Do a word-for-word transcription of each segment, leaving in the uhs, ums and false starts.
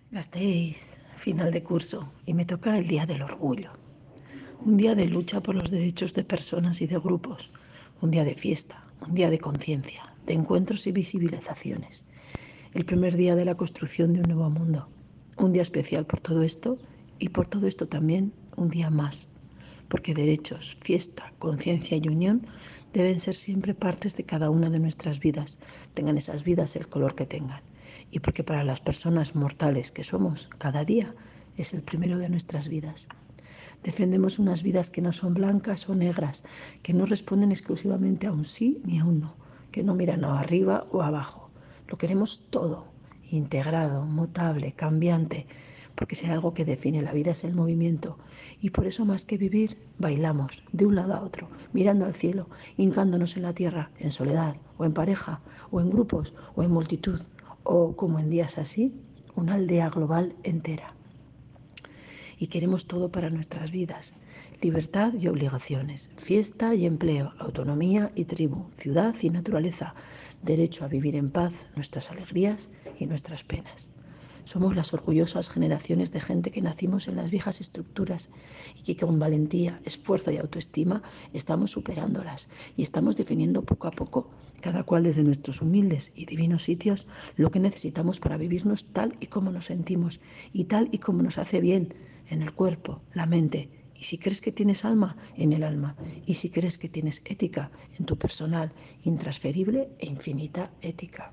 Gasteiz, final de curso, y me toca el Día del Orgullo. Un día de lucha por los derechos de personas y de grupos. Un día de fiesta, un día de conciencia, de encuentros y visibilizaciones. El primer día de la construcción de un nuevo mundo. Un día especial por todo esto y por todo esto también un día más. Porque derechos, fiesta, conciencia y unión deben ser siempre partes de cada una de nuestras vidas, tengan esas vidas el color que tengan. Y porque para las personas mortales que somos, cada día es el primero de nuestras vidas. Defendemos unas vidas que no son blancas o negras, que no responden exclusivamente a un sí ni a un no, que no miran a arriba o abajo. Lo queremos todo, integrado, mutable, cambiante, porque si hay algo que define la vida es el movimiento. Y por eso, más que vivir, bailamos de un lado a otro, mirando al cielo, hincándonos en la tierra, en soledad, o en pareja, o en grupos, o en multitud, o, como en días así, una aldea global entera. Y queremos todo para nuestras vidas: libertad y obligaciones, fiesta y empleo, autonomía y tribu, ciudad y naturaleza, derecho a vivir en paz nuestras alegrías y nuestras penas. Somos las orgullosas generaciones de gente que nacimos en las viejas estructuras y que con valentía, esfuerzo y autoestima estamos superándolas y estamos definiendo poco a poco, cada cual desde nuestros humildes y divinos sitios, lo que necesitamos para vivirnos tal y como nos sentimos y tal y como nos hace bien en el cuerpo, la mente. Y si crees que tienes alma, en el alma. Y si crees que tienes ética, en tu personal, intransferible e infinita ética.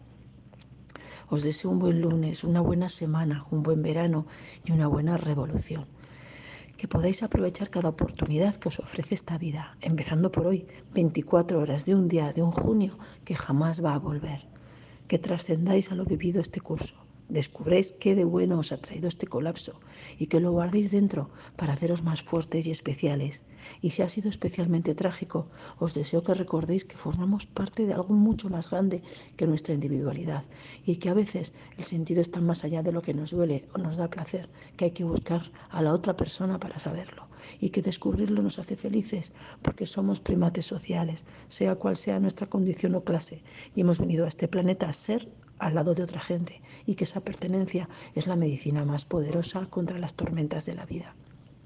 Os deseo un buen lunes, una buena semana, un buen verano y una buena revolución. Que podáis aprovechar cada oportunidad que os ofrece esta vida, empezando por hoy, veinticuatro horas de un día de un junio que jamás va a volver. Que trascendáis a lo vivido este curso. Descubréis qué de bueno os ha traído este colapso y que lo guardéis dentro para haceros más fuertes y especiales. Y si ha sido especialmente trágico, os deseo que recordéis que formamos parte de algo mucho más grande que nuestra individualidad y que a veces el sentido está más allá de lo que nos duele o nos da placer, que hay que buscar a la otra persona para saberlo y que descubrirlo nos hace felices porque somos primates sociales, sea cual sea nuestra condición o clase, y hemos venido a este planeta a ser al lado de otra gente y que esa pertenencia es la medicina más poderosa contra las tormentas de la vida.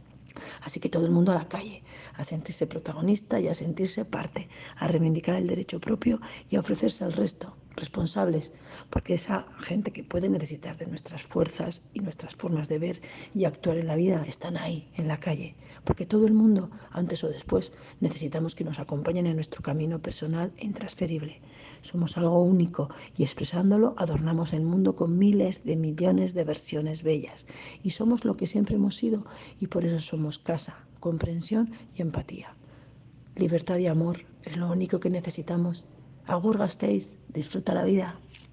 Así que todo el mundo a la calle, a sentirse protagonista y a sentirse parte, a reivindicar el derecho propio y a ofrecerse al resto, responsables, porque esa gente que puede necesitar de nuestras fuerzas y nuestras formas de ver y actuar en la vida están ahí, en la calle, porque todo el mundo, antes o después, necesitamos que nos acompañen en nuestro camino personal e intransferible. Somos algo único y expresándolo adornamos el mundo con miles de millones de versiones bellas y somos lo que siempre hemos sido y por eso somos casa, comprensión y empatía. Libertad y amor es lo único que necesitamos. Agur Gasteiz, disfruta la vida.